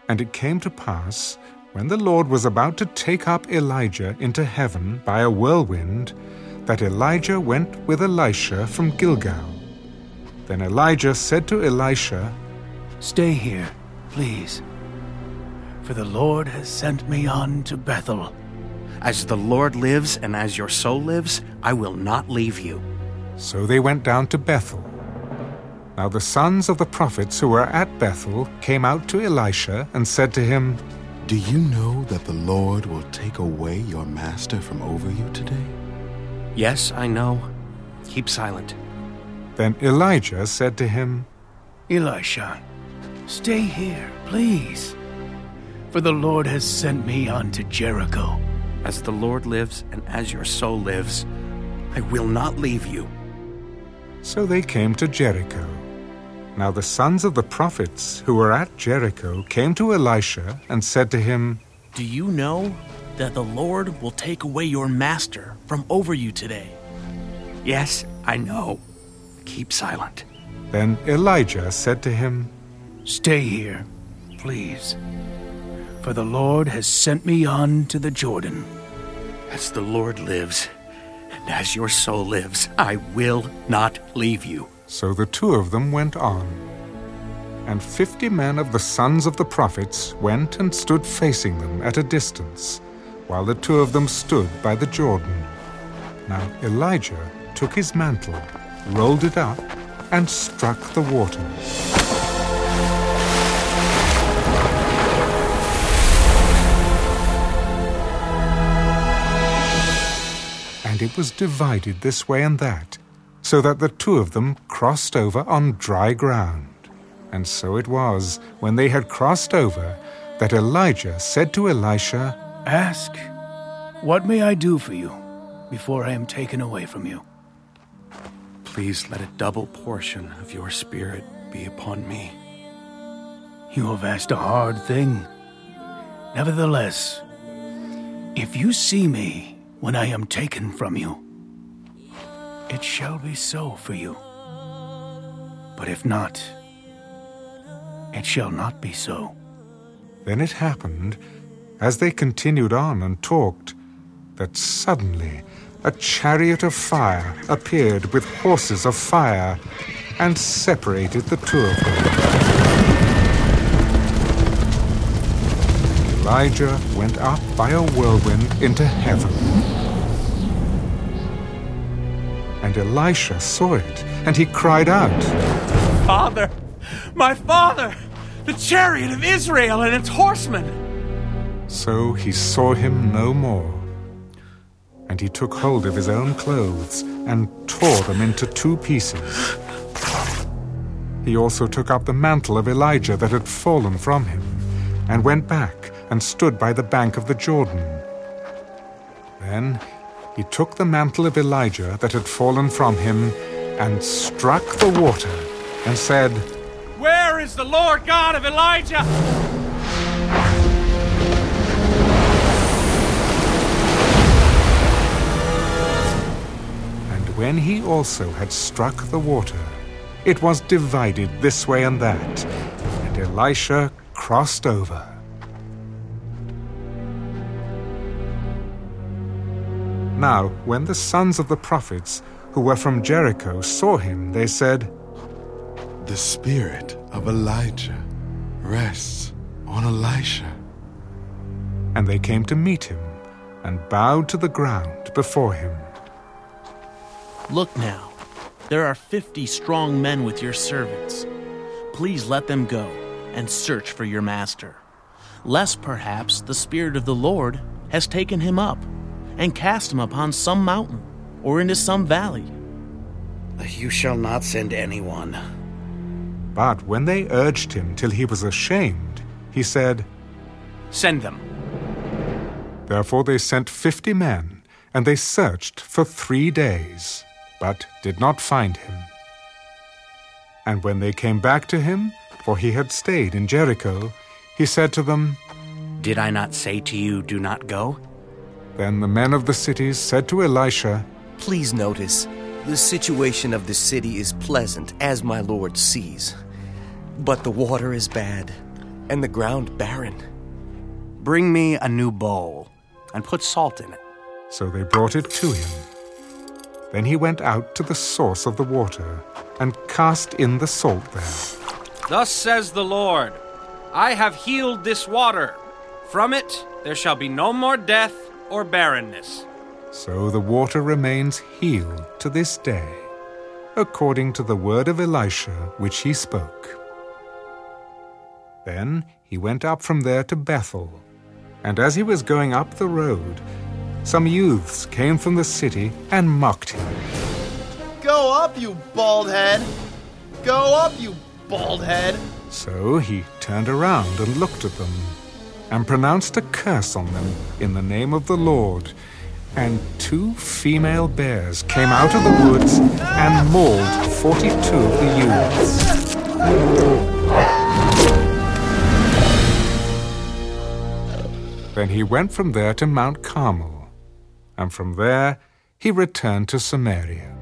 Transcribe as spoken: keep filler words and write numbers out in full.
And it came to pass, when the Lord was about to take up Elijah into heaven by a whirlwind, that Elijah went with Elisha from Gilgal. Then Elijah said to Elisha, "Stay here, please, for the Lord has sent me on to Bethel." "As the Lord lives and as your soul lives, I will not leave you." So they went down to Bethel. Now the sons of the prophets who were at Bethel came out to Elisha and said to him, "Do you know that the Lord will take away your master from over you today?" "Yes, I know. Keep silent." Then Elijah said to him, "Elisha, stay here, please, for the Lord has sent me on to Jericho." "As the Lord lives and as your soul lives, I will not leave you." So they came to Jericho. Now the sons of the prophets who were at Jericho came to Elisha and said to him, "Do you know that the Lord will take away your master from over you today?" "Yes, I know. Keep silent." Then Elijah said to him, "Stay here, please, for the Lord has sent me on to the Jordan." "As the Lord lives and as your soul lives, I will not leave you." So the two of them went on. And fifty men of the sons of the prophets went and stood facing them at a distance, while the two of them stood by the Jordan. Now Elijah took his mantle, rolled it up, and struck the water. And it was divided this way and that, so that the two of them crossed over on dry ground. And so it was, when they had crossed over, that Elijah said to Elisha, "Ask, what may I do for you before I am taken away from you?" "Please let a double portion of your spirit be upon me." "You have asked a hard thing. Nevertheless, if you see me when I am taken from you, it shall be so for you. But if not, it shall not be so." Then it happened, as they continued on and talked, that suddenly a chariot of fire appeared with horses of fire and separated the two of them. Elijah went up by a whirlwind into heaven. And Elisha saw it, and he cried out, "Father, my father, the chariot of Israel and its horsemen!" So he saw him no more. And he took hold of his own clothes and tore them into two pieces. He also took up the mantle of Elijah that had fallen from him, and went back and stood by the bank of the Jordan. Then he took the mantle of Elijah that had fallen from him and struck the water and said, "Where is the Lord God of Elijah?" And when he also had struck the water, it was divided this way and that, and Elisha crossed over. Now, when the sons of the prophets who were from Jericho saw him, they said, "The spirit of Elijah rests on Elisha." And they came to meet him and bowed to the ground before him. "Look now, there are fifty strong men with your servants. Please let them go and search for your master, lest perhaps the Spirit of the Lord has taken him up and cast him upon some mountain or into some valley." "You shall not send anyone." But when they urged him till he was ashamed, he said, "Send them." Therefore they sent fifty men, and they searched for three days, but did not find him. And when they came back to him, for he had stayed in Jericho, he said to them, "Did I not say to you, do not go?" Then the men of the cities said to Elisha, "Please notice, the situation of the city is pleasant, as my lord sees. But the water is bad. and the ground barren. Bring me a new bowl and put salt in it. So they brought it to him. Then he went out to the source of the water and cast in the salt there. Thus says the Lord, I have healed this water. From it there shall be no more death or barrenness. So the water remains healed to this day, according to the word of Elisha which he spoke. Then he went up from there to Bethel, and as he was going up the road, some youths came from the city and mocked him. Go up, you bald head! Go up, you bald head! So he turned around and looked at them, and pronounced a curse on them in the name of the Lord. And two female bears came out of the woods and mauled forty-two of the youths. Then he went from there to Mount Carmel, and from there he returned to Samaria.